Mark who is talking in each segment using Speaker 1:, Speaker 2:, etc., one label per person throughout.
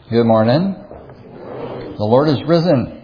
Speaker 1: Good morning. The Lord is risen.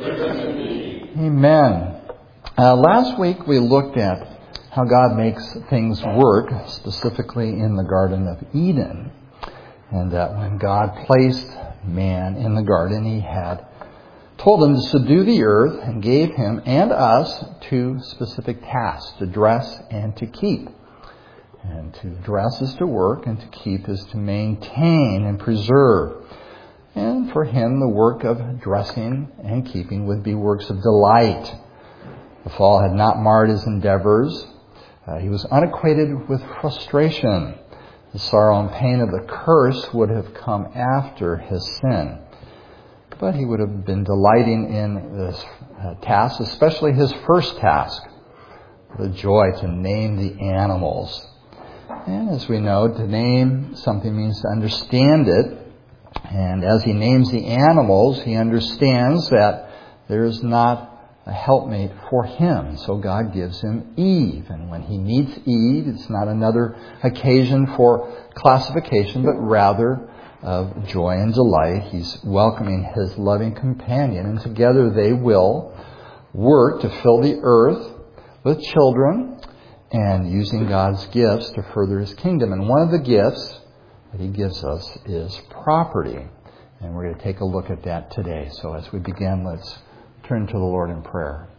Speaker 1: Amen. Last week we looked at how God makes things work, specifically in the Garden of Eden. And that when God placed man in the garden, He had told him to subdue the earth and gave him and us two specific tasks, to dress and to keep. And to dress is to work, and to keep is to maintain and preserve. And for him, the work of dressing and keeping would be works of delight. The fall had not marred his endeavors. He was unacquainted with frustration. The sorrow and pain of the curse would have come after his sin. But he would have been delighting in this task, especially his first task, the joy to name the animals. And as we know, to name something means to understand it. And as he names the animals, he understands that there is not a helpmate for him. So God gives him Eve. And when he meets Eve, it's not another occasion for classification, but rather of joy and delight. He's welcoming his loving companion, and together they will work to fill the earth with children and using God's gifts to further His kingdom. And one of the gifts that He gives us is property. And we're going to take a look at that today. So as we begin, let's turn to the Lord in prayer.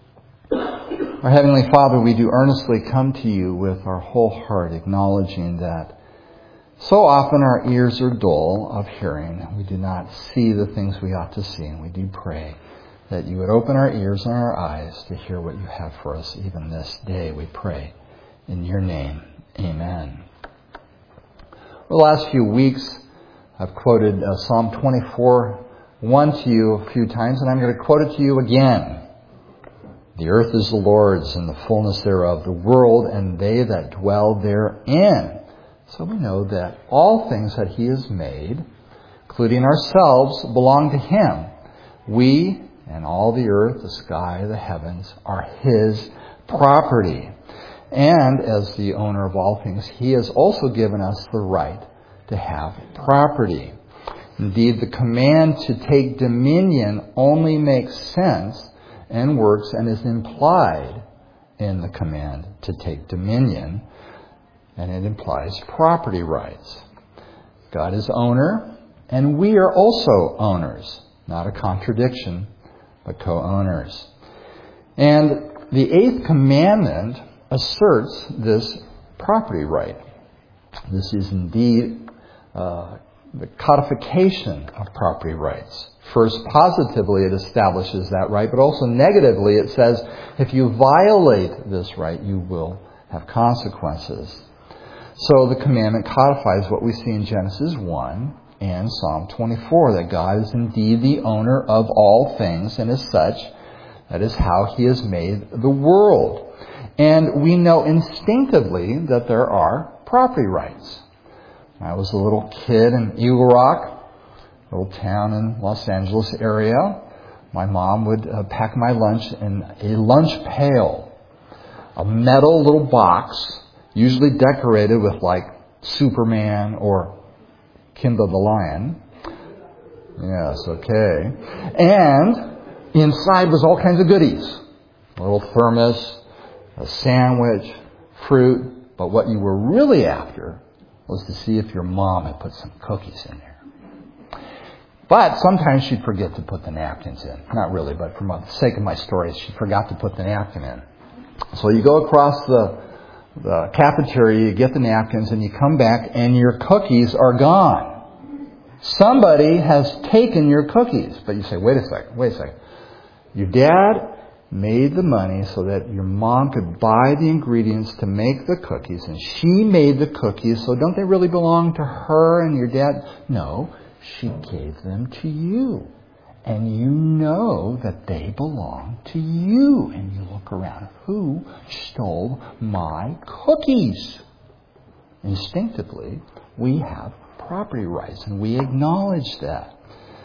Speaker 1: Our Heavenly Father, we do earnestly come to You with our whole heart, acknowledging that so often our ears are dull of hearing. We do not see the things we ought to see. And we do pray that You would open our ears and our eyes to hear what You have for us even this day, we pray. In Your name, amen. For the last few weeks, I've quoted Psalm 24:1 to you a few times, and I'm going to quote it to you again. The earth is the Lord's, and the fullness thereof, the world, and they that dwell therein. So we know that all things that He has made, including ourselves, belong to Him. We and all the earth, the sky, the heavens, are His property. And as the owner of all things, He has also given us the right to have property. Indeed, the command to take dominion only makes sense and works and is implied in the command to take dominion, and it implies property rights. God is owner, and we are also owners. Not a contradiction, but co-owners. And the eighth commandment asserts this property right. This is indeed the codification of property rights. First, positively, it establishes that right, but also negatively, it says if you violate this right, you will have consequences. So the commandment codifies what we see in Genesis 1 and Psalm 24, that God is indeed the owner of all things, and as such, that is how He has made the world. And we know instinctively that there are property rights. When I was a little kid in Eagle Rock, a little town in Los Angeles area, my mom would pack my lunch in a lunch pail, a metal little box, usually decorated with like Superman or Kimba the Lion. Yes, okay. And inside was all kinds of goodies. A little thermos, a sandwich, fruit. But what you were really after was to see if your mom had put some cookies in there. But sometimes she'd forget to put the napkins in. Not really, but for the sake of my story, she forgot to put the napkin in. So you go across the cafeteria, you get the napkins, and you come back, and your cookies are gone. Somebody has taken your cookies. But you say, wait a second. Your dad made the money so that your mom could buy the ingredients to make the cookies, and she made the cookies, so don't they really belong to her and your dad? No, she gave them to you. And you know that they belong to you. And you look around, who stole my cookies? Instinctively, we have property rights, and we acknowledge that.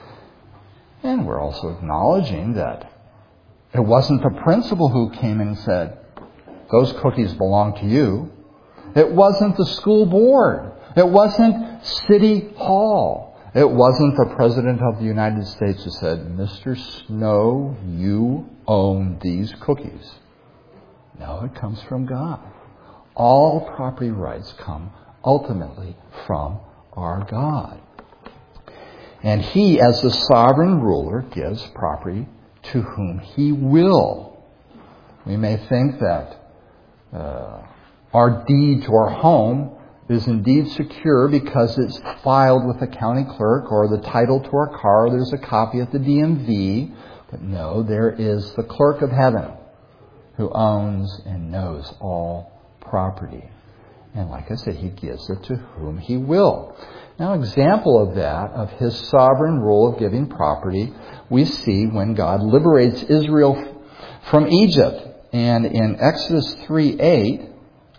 Speaker 1: And we're also acknowledging that it wasn't the principal who came in and said, those cookies belong to you. It wasn't the school board. It wasn't City Hall. It wasn't the President of the United States who said, Mr. Snow, you own these cookies. No, it comes from God. All property rights come ultimately from our God. And He, as the sovereign ruler, gives property to whom He will. We may think that our deed to our home is indeed secure because it's filed with the county clerk, or the title to our car, there's a copy at the DMV. But no, there is the clerk of heaven who owns and knows all property. And like I said, He gives it to whom He will. Now, an example of that, of His sovereign rule of giving property, we see when God liberates Israel from Egypt. And in Exodus 3:8,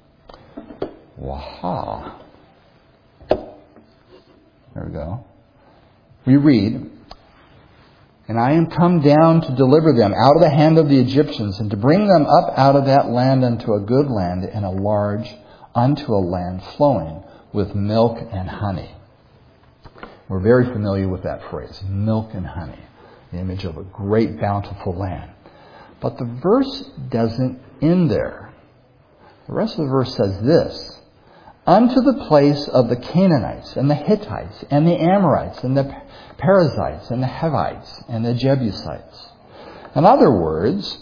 Speaker 1: waha. There we go. We read, "And I am come down to deliver them out of the hand of the Egyptians, and to bring them up out of that land unto a good land, and a large, unto a land flowing with milk and honey." We're very familiar with that phrase, milk and honey, the image of a great bountiful land. But the verse doesn't end there. The rest of the verse says this: "Unto the place of the Canaanites, and the Hittites, and the Amorites, and the Perizzites, and the Hivites, and the Jebusites." In other words,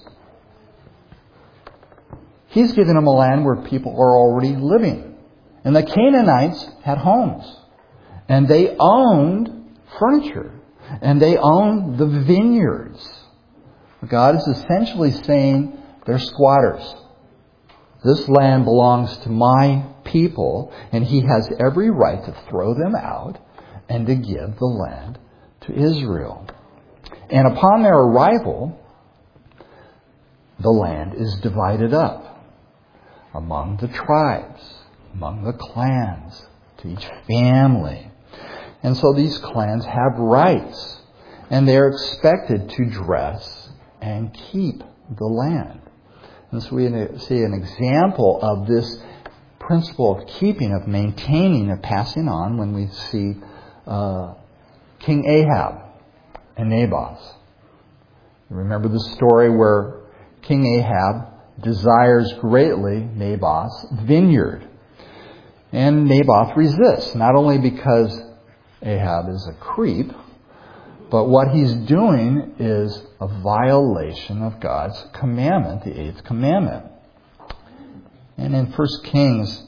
Speaker 1: He's given them a land where people are already living. And the Canaanites had homes. And they owned furniture. And they owned the vineyards. God is essentially saying they're squatters. This land belongs to my people, and He has every right to throw them out and to give the land to Israel. And upon their arrival, the land is divided up among the tribes, among the clans, to each family. And so these clans have rights, and they're expected to dress and keep the land. And so we see an example of this principle of keeping, of maintaining, of passing on when we see King Ahab and Naboth. You remember the story where King Ahab desires greatly Naboth's vineyard. And Naboth resists, not only because Ahab is a creep, but what he's doing is a violation of God's commandment, the 8th commandment. And in 1 Kings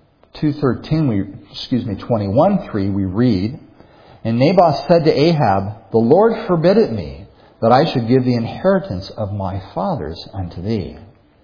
Speaker 1: 21:3, we read, "And Naboth said to Ahab, The Lord forbid it me, that I should give the inheritance of my fathers unto thee."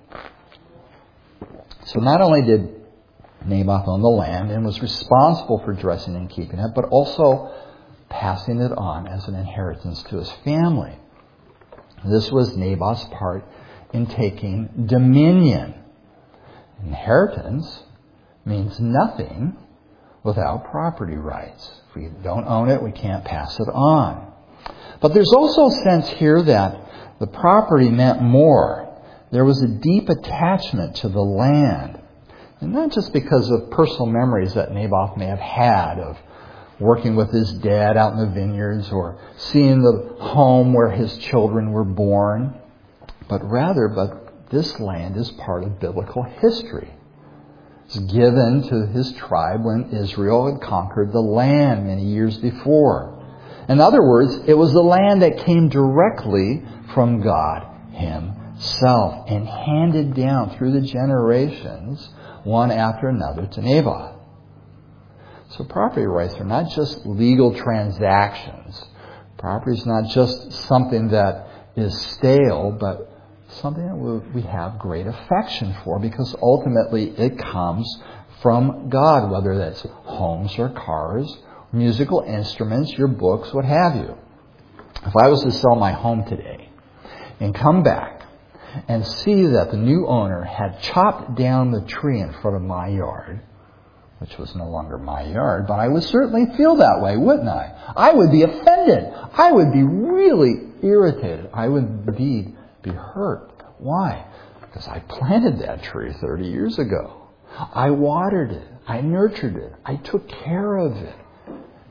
Speaker 1: So not only did Naboth own the land and was responsible for dressing and keeping it, but also passing it on as an inheritance to his family. This was Naboth's part in taking dominion. Inheritance means nothing without property rights. If we don't own it, we can't pass it on. But there's also a sense here that the property meant more. There was a deep attachment to the land. And not just because of personal memories that Naboth may have had of working with his dad out in the vineyards, or seeing the home where his children were born, but this land is part of biblical history. It's given to his tribe when Israel had conquered the land many years before. In other words, it was the land that came directly from God Himself and handed down through the generations, one after another, to Naboth. So property rights are not just legal transactions. Property is not just something that is stale, but something that we have great affection for, because ultimately it comes from God, whether that's homes or cars, musical instruments, your books, what have you. If I was to sell my home today and come back and see that the new owner had chopped down the tree in front of my yard, which was no longer my yard, but I would certainly feel that way, wouldn't I? I would be offended. I would be really irritated. I would indeed be hurt. Why? Because I planted that tree 30 years ago. I watered it. I nurtured it. I took care of it.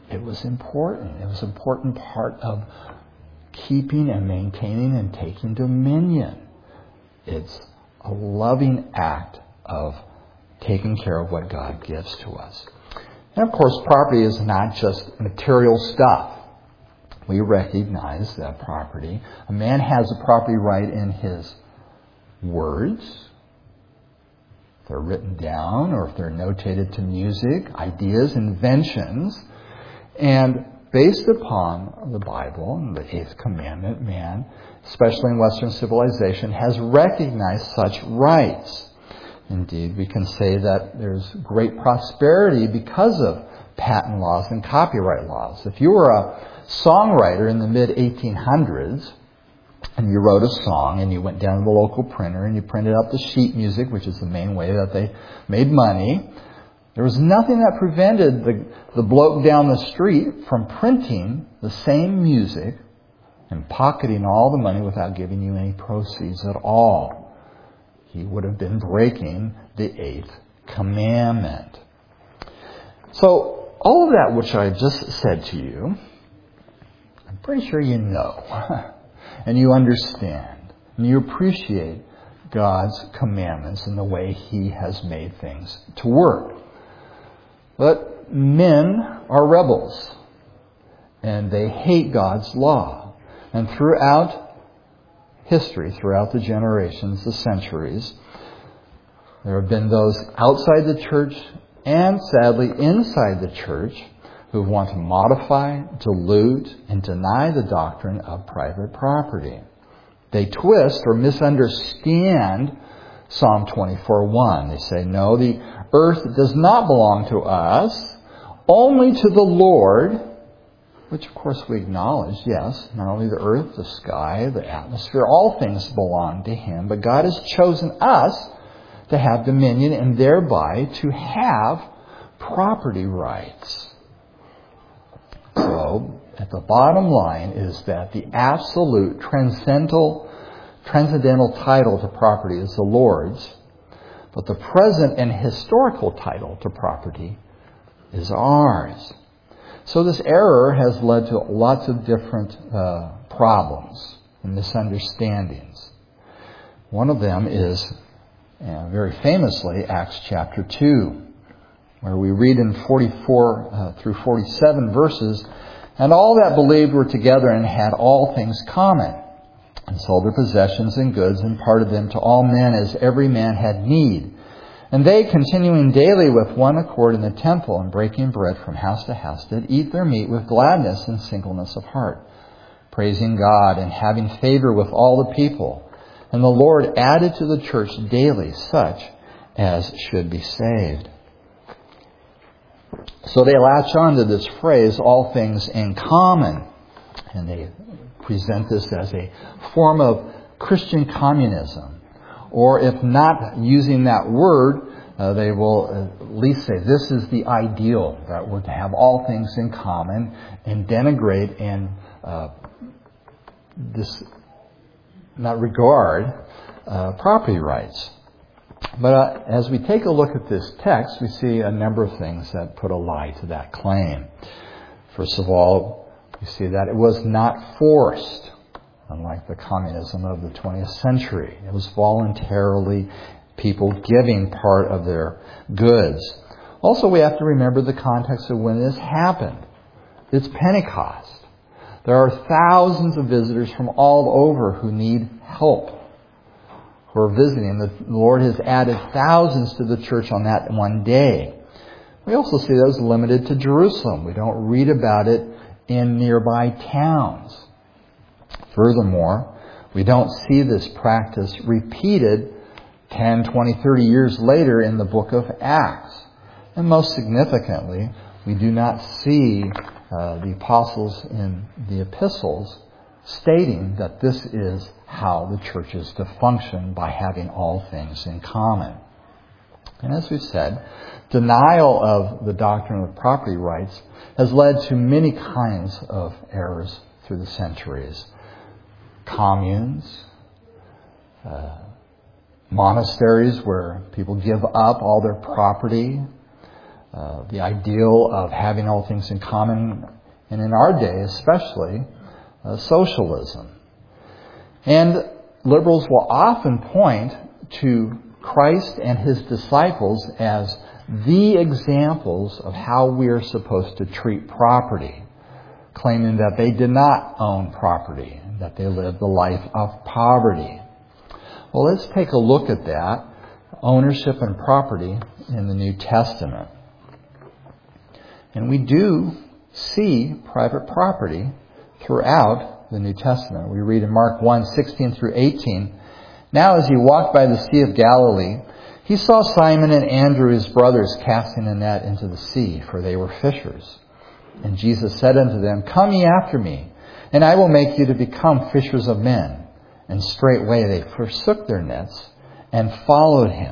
Speaker 1: It was important. It was an important part of keeping and maintaining and taking dominion. It's a loving act of taking care of what God gives to us. And of course, property is not just material stuff. We recognize that property. A man has a property right in his words, if they're written down or if they're notated to music, ideas, inventions. And based upon the Bible and the Eighth Commandment, man, especially in Western civilization, has recognized such rights. Indeed, we can say that there's great prosperity because of patent laws and copyright laws. If you were a songwriter in the mid-1800s, and you wrote a song, and you went down to the local printer, and you printed out the sheet music, which is the main way that they made money, there was nothing that prevented the bloke down the street from printing the same music and pocketing all the money without giving you any proceeds at all. He would have been breaking the Eighth Commandment. So, all of that which I just said to you, I'm pretty sure you know. And you understand. And you appreciate God's commandments and the way He has made things to work. But men are rebels. And they hate God's law. And throughout history, throughout the generations, the centuries, there have been those outside the church and, sadly, inside the church who want to modify, dilute, and deny the doctrine of private property. They twist or misunderstand Psalm 24:1. They say, no, the earth does not belong to us, only to the Lord, which of course we acknowledge, yes, not only the earth, the sky, the atmosphere, all things belong to Him, but God has chosen us to have dominion and thereby to have property rights. So, at the bottom line is that the absolute transcendental title to property is the Lord's, but the present and historical title to property is ours. So this error has led to lots of different problems and misunderstandings. One of them is, very famously, Acts chapter 2, where we read in 44 through 47 verses, and all that believed were together and had all things common, and sold their possessions and goods, and parted them to all men as every man had need. And they, continuing daily with one accord in the temple, and breaking bread from house to house, did eat their meat with gladness and singleness of heart, praising God and having favor with all the people. And the Lord added to the church daily such as should be saved. So they latch on to this phrase, all things in common. And they present this as a form of Christian communism. Or if not using that word, they will at least say this is the ideal, that we're to have all things in common, and denigrate and not regard property rights. But as we take a look at this text, we see a number of things that put a lie to that claim. First of all, we see that it was not forced, unlike the communism of the 20th century. It was voluntarily people giving part of their goods. Also, we have to remember the context of when this happened. It's Pentecost. There are thousands of visitors from all over who need help, who are visiting. The Lord has added thousands to the church on that one day. We also see that it was limited to Jerusalem. We don't read about it in nearby towns. Furthermore, we don't see this practice repeated 10, 20, 30 years later in the book of Acts. And most significantly, we do not see the apostles in the epistles stating that this is how the church is to function, by having all things in common. And as we've said, denial of the doctrine of property rights has led to many kinds of errors through the centuries. Communes, monasteries where people give up all their property, the ideal of having all things in common, and in our day especially, socialism. And liberals will often point to Christ and his disciples as the examples of how we are supposed to treat property, claiming that they did not own property, that they lived a life of poverty. Well, let's take a look at that, ownership and property in the New Testament. And we do see private property throughout the New Testament. We read in Mark 1:16 through 18, "Now as he walked by the Sea of Galilee, he saw Simon and Andrew his brothers casting a net into the sea, for they were fishers. And Jesus said unto them, Come ye after me, and I will make you to become fishers of men. And straightway they forsook their nets and followed him."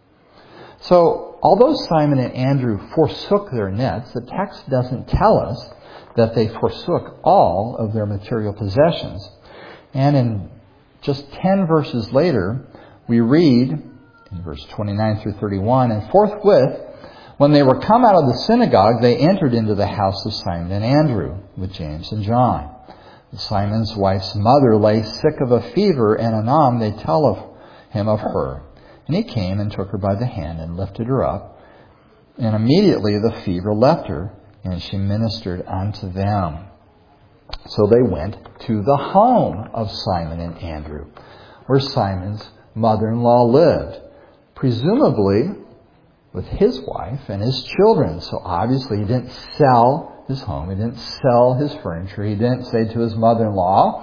Speaker 1: So, although Simon and Andrew forsook their nets, the text doesn't tell us that they forsook all of their material possessions. And in just 10 verses later, we read in verse 29 through 31, "And forthwith, when they were come out of the synagogue, they entered into the house of Simon and Andrew with James and John. Simon's wife's mother lay sick of a fever, and anon they tell of him of her. And he came and took her by the hand and lifted her up. And immediately the fever left her, and she ministered unto them. So they went to the home of Simon and Andrew, where Simon's mother-in-law lived, presumably with his wife and his children. So obviously he didn't sell his home. He didn't sell his furniture. He didn't say to his mother-in-law,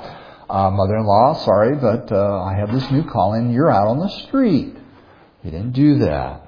Speaker 1: sorry, but I have this new calling. You're out on the street. He didn't do that.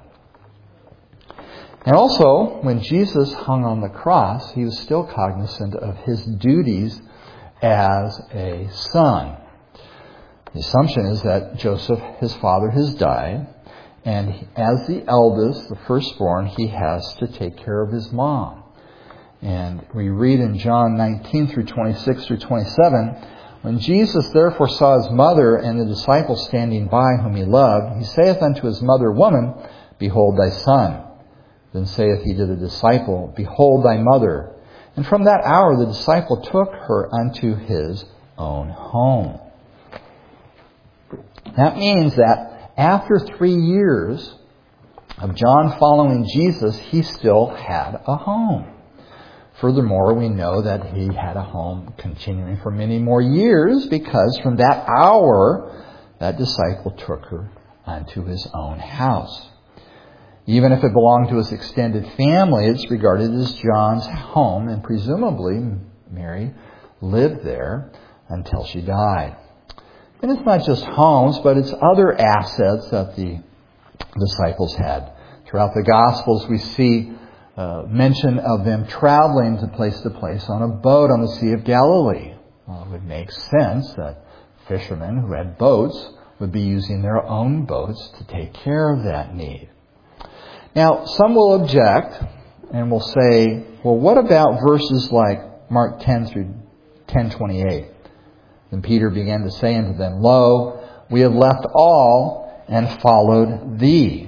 Speaker 1: And also, when Jesus hung on the cross, he was still cognizant of his duties as a son. The assumption is that Joseph, his father, has died, and as the eldest, the firstborn, he has to take care of his mom. And we read in John 19 through 26 through 27, "When Jesus therefore saw his mother and the disciple standing by whom he loved, he saith unto his mother, Woman, behold thy son. Then saith he to the disciple, Behold thy mother. And from that hour the disciple took her unto his own home." That means that after 3 years of John following Jesus, he still had a home. Furthermore, we know that he had a home continuing for many more years, because from that hour, that disciple took her unto his own house. Even if it belonged to his extended family, it's regarded as John's home, and presumably Mary lived there until she died. And it's not just homes, but it's other assets that the disciples had. Throughout the Gospels, we see mention of them traveling to place on a boat on the Sea of Galilee. It would make sense that fishermen who had boats would be using their own boats to take care of that need. Now, some will object and will say, well, what about verses like Mark 10 through 10:28? Then Peter began to say unto them, Lo, we have left all and followed thee.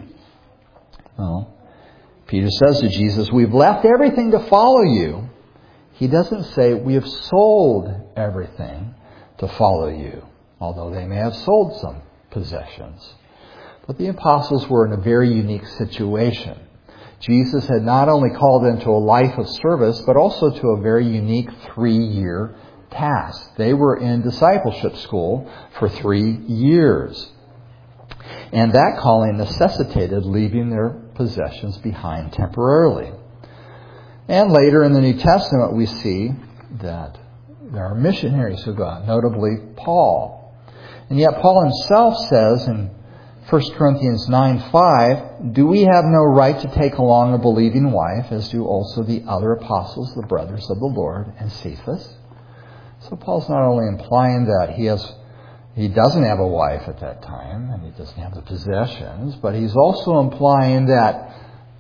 Speaker 1: Well, Peter says to Jesus, we've left everything to follow you. He doesn't say we have sold everything to follow you, although they may have sold some possessions. But the apostles were in a very unique situation. Jesus had not only called them to a life of service, but also to a very unique 3-year task. They were in discipleship school for 3 years. And that calling necessitated leaving their possessions behind temporarily. And later in the New Testament, we see that there are missionaries who go out, notably Paul. And yet Paul himself says in 1 Corinthians 9:5, Do we have no right to take along a believing wife, as do also the other apostles, the brothers of the Lord, and Cephas? So Paul's not only implying that he doesn't have a wife at that time, and he doesn't have the possessions, but he's also implying that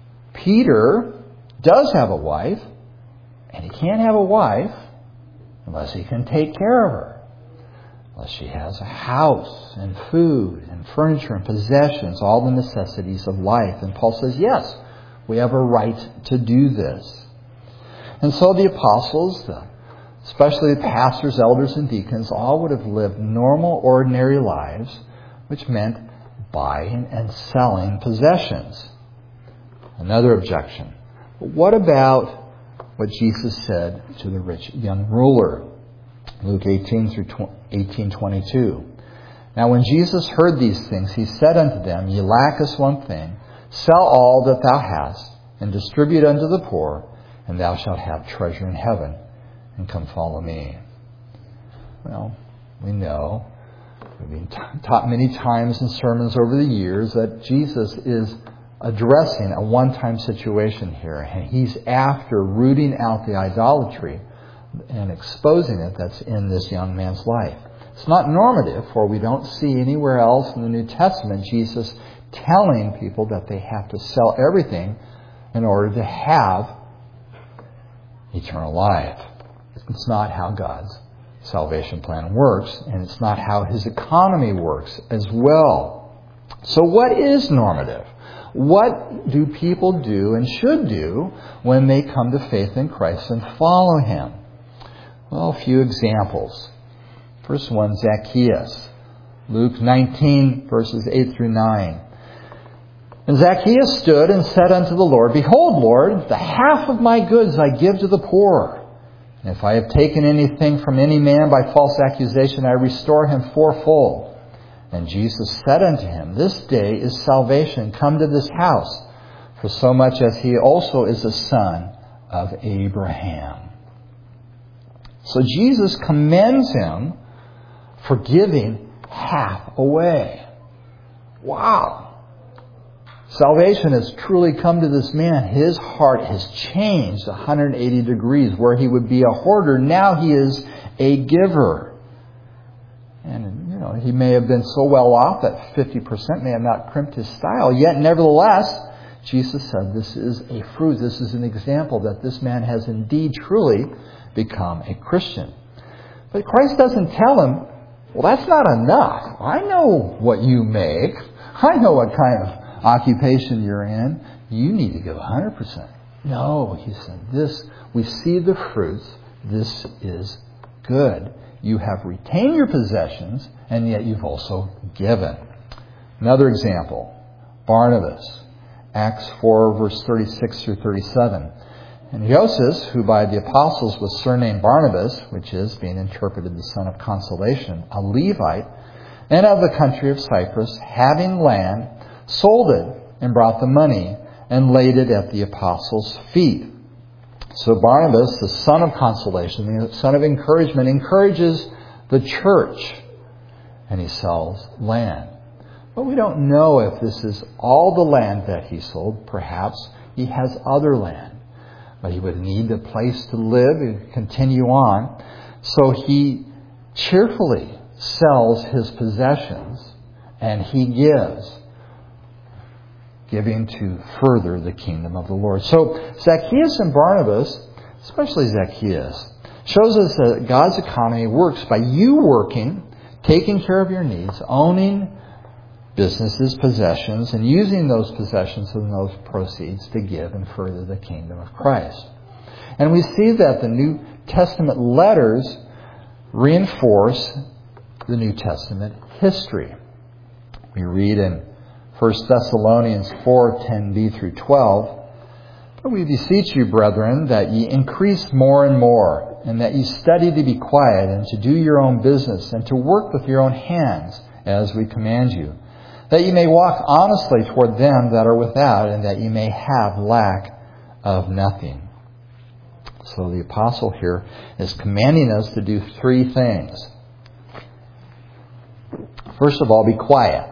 Speaker 1: Peter does have a wife, and he can't have a wife unless he can take care of her, unless she has a house and food and furniture and possessions, all the necessities of life. And Paul says, yes, We have a right to do this. And so the apostles, especially the pastors, elders, and deacons, all would have lived normal, ordinary lives, which meant buying and selling possessions. Another objection. But what about what Jesus said to the rich young ruler? Luke 18:22. Now when Jesus heard these things, he said unto them, Ye lack us one thing. Sell all that thou hast, and distribute unto the poor, and thou shalt have treasure in heaven, and come follow me. Well, we know, we've been taught many times in sermons over the years that Jesus is addressing a one-time situation here. And he's after rooting out the idolatry and exposing it that's in this young man's life. It's not normative, for we don't see anywhere else in the New Testament Jesus telling people that they have to sell everything in order to have eternal life. It's not how God's salvation plan works, and it's not how His economy works as well. So what is normative? What do people do and should do when they come to faith in Christ and follow Him? Well, a few examples. First one, Zacchaeus. Luke 19, verses 8 through 9. And Zacchaeus stood and said unto the Lord, Behold, Lord, the half of my goods I give to the poor. And if I have taken anything from any man by false accusation, I restore him fourfold. And Jesus said unto him, This day is salvation come to this house, for so much as he also is a son of Abraham. So Jesus commends him for giving half away. Wow. Salvation has truly come to this man. His heart has changed 180 degrees. Where he would be a hoarder, now he is a giver. And, he may have been so well off that 50% may have not crimped his style. Yet, nevertheless, Jesus said this is a fruit. This is an example that this man has indeed truly become a Christian. But Christ doesn't tell him, well, that's not enough. I know what you make. I know what kind of occupation you're in. You need to give 100%. No, he said, we see the fruits. This is good. You have retained your possessions, and yet you've also given. Another example, Barnabas, Acts 4, verse 36 through 37. And Joseph, who by the apostles was surnamed Barnabas, which is, being interpreted, the son of consolation, a Levite, and of the country of Cyprus, having land, sold it, and brought the money, and laid it at the apostles' feet. So Barnabas, the son of consolation, the son of encouragement, encourages the church, and he sells land. But we don't know if this is all the land that he sold. Perhaps he has other land. But he would need a place to live and continue on. So he cheerfully sells his possessions, and he gives, giving to further the kingdom of the Lord. So Zacchaeus and Barnabas, especially Zacchaeus, shows us that God's economy works by you working, taking care of your needs, owning businesses, possessions, and using those possessions and those proceeds to give and further the kingdom of Christ. And we see that the New Testament letters reinforce the New Testament history. We read in 1 Thessalonians 4:10b through 12, But we beseech you, brethren, that ye increase more and more, and that ye study to be quiet, and to do your own business, and to work with your own hands, as we command you, that ye may walk honestly toward them that are without, and that ye may have lack of nothing. So the apostle here is commanding us to do three things. First of all, be quiet.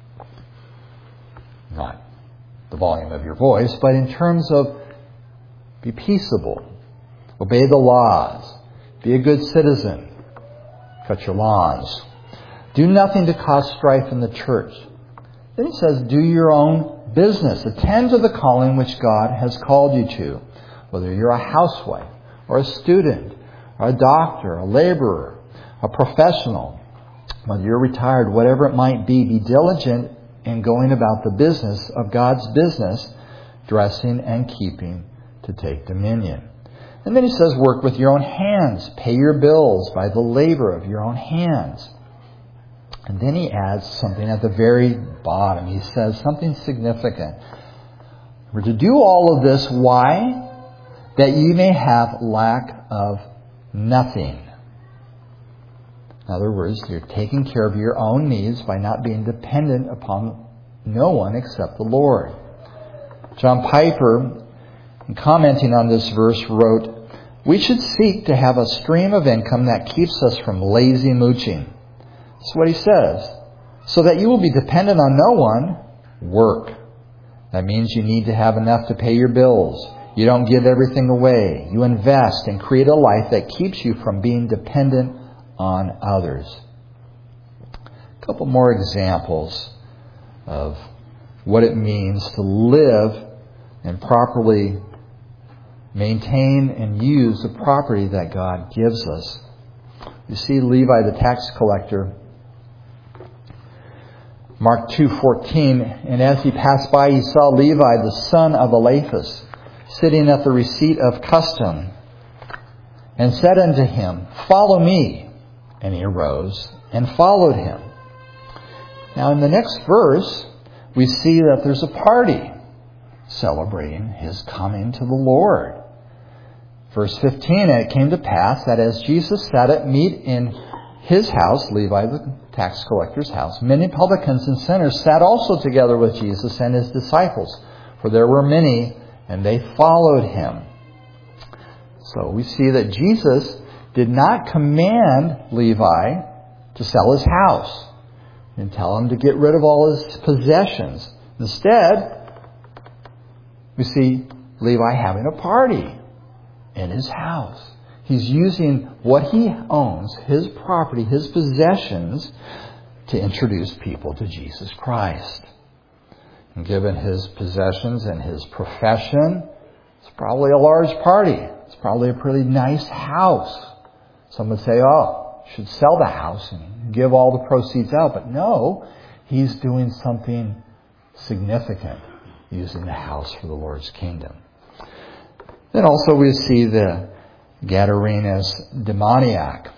Speaker 1: Not the volume of your voice, but in terms of be peaceable, obey the laws, be a good citizen, cut your lawns, do nothing to cause strife in the church. Then he says, do your own business, attend to the calling which God has called you to, whether you're a housewife or a student or a doctor, a laborer, a professional, whether you're retired, whatever it might be diligent in going about the business of God's business dressing and keeping to take dominion. And then he says, work with your own hands. Pay your bills by the labor of your own hands. And then he adds something at the very bottom. He says something significant. We're to do all of this, why? That you may have lack of nothing. In other words, you're taking care of your own needs by not being dependent upon no one except the Lord. John Piper, in commenting on this verse, wrote, we should seek to have a stream of income that keeps us from lazy mooching. That's what he says. So that you will be dependent on no one, work. That means you need to have enough to pay your bills. You don't give everything away. You invest and create a life that keeps you from being dependent on others. A couple more examples of what it means to live and properly maintain and use the property that God gives us. You see Levi the tax collector, Mark 2:14, and as he passed by, he saw Levi, the son of Alphaeus, sitting at the receipt of custom, and said unto him, follow me. And he arose and followed him. Now in the next verse, we see that there's a party celebrating his coming to the Lord. Verse 15, and it came to pass that as Jesus sat at meat in his house, Levi the tax collector's house, many publicans and sinners sat also together with Jesus and his disciples, for there were many, and they followed him. So we see that Jesus did not command Levi to sell his house and tell him to get rid of all his possessions. Instead, we see Levi having a party in his house. He's using what he owns, his property, his possessions, to introduce people to Jesus Christ. And given his possessions and his profession, it's probably a large party. It's probably a pretty nice house. Some would say, oh, you should sell the house and give all the proceeds out. But no, he's doing something significant, using the house for the Lord's kingdom. Then also we see the Gadarenes demoniac.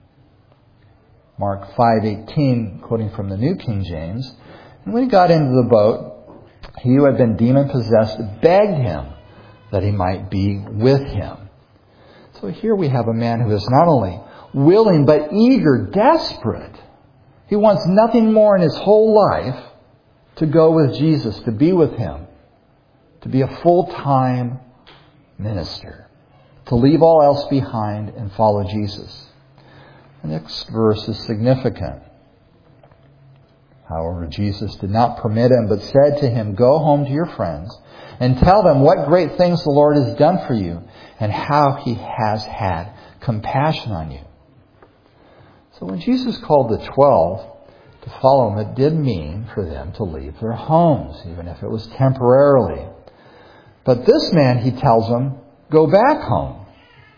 Speaker 1: Mark 5:18, quoting from the New King James. And when he got into the boat, he who had been demon-possessed begged him that he might be with him. So here we have a man who is not only willing, but eager, desperate. He wants nothing more in his whole life to go with Jesus, to be with him, to be a full-time minister, to leave all else behind and follow Jesus. The next verse is significant. However, Jesus did not permit him, but said to him, go home to your friends and tell them what great things the Lord has done for you and how he has had compassion on you. So when Jesus called the 12 to follow him, it did mean for them to leave their homes, even if it was temporarily. But this man, he tells them, go back home.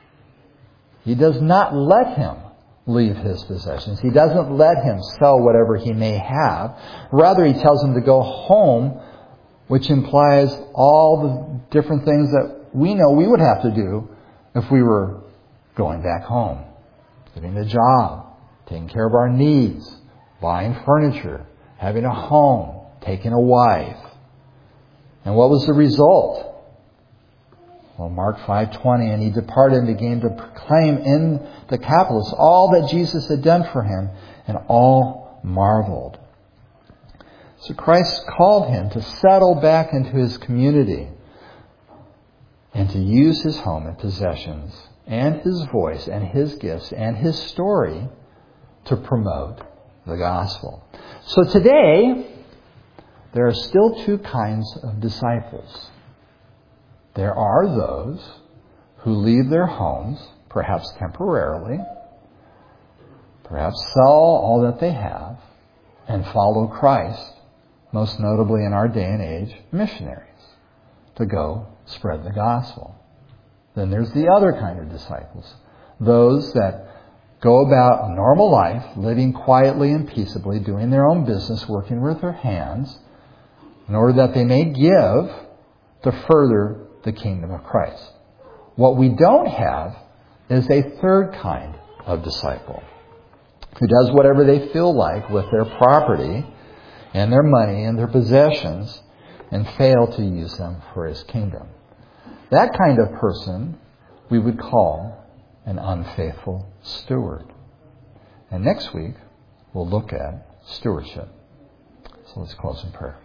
Speaker 1: He does not let him leave his possessions. He doesn't let him sell whatever he may have. Rather, he tells him to go home, which implies all the different things that we know we would have to do if we were going back home. Getting a job, taking care of our needs, buying furniture, having a home, taking a wife. And what was the result? Well, Mark 5:20, and he departed and began to proclaim in the Decapolis all that Jesus had done for him, and all marveled. So Christ called him to settle back into his community and to use his home and possessions and his voice and his gifts and his story to promote the gospel. So today, there are still two kinds of disciples. There are those who leave their homes, perhaps temporarily, perhaps sell all that they have, and follow Christ, most notably in our day and age, missionaries, to go spread the gospel. Then there's the other kind of disciples, those that go about a normal life, living quietly and peaceably, doing their own business, working with their hands, in order that they may give to further the kingdom of Christ. What we don't have is a third kind of disciple who does whatever they feel like with their property and their money and their possessions and fail to use them for His kingdom. That kind of person we would call an unfaithful steward. And next week, we'll look at stewardship. So let's close in prayer.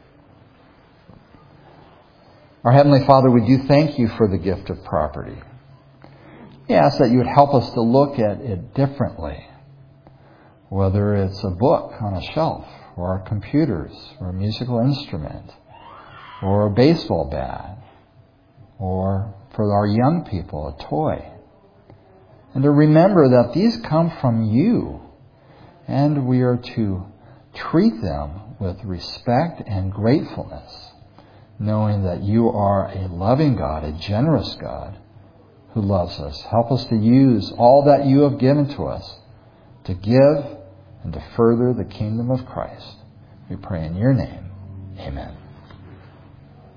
Speaker 1: Our Heavenly Father, we do thank You for the gift of property. We ask that You would help us to look at it differently. Whether it's a book on a shelf, or our computers, or a musical instrument, or a baseball bat, or for our young people, a toy. And to remember that these come from You, and we are to treat them with respect and gratefulness, knowing that You are a loving God, a generous God who loves us. Help us to use all that You have given to us to give and to further the kingdom of Christ. We pray in Your name. Amen.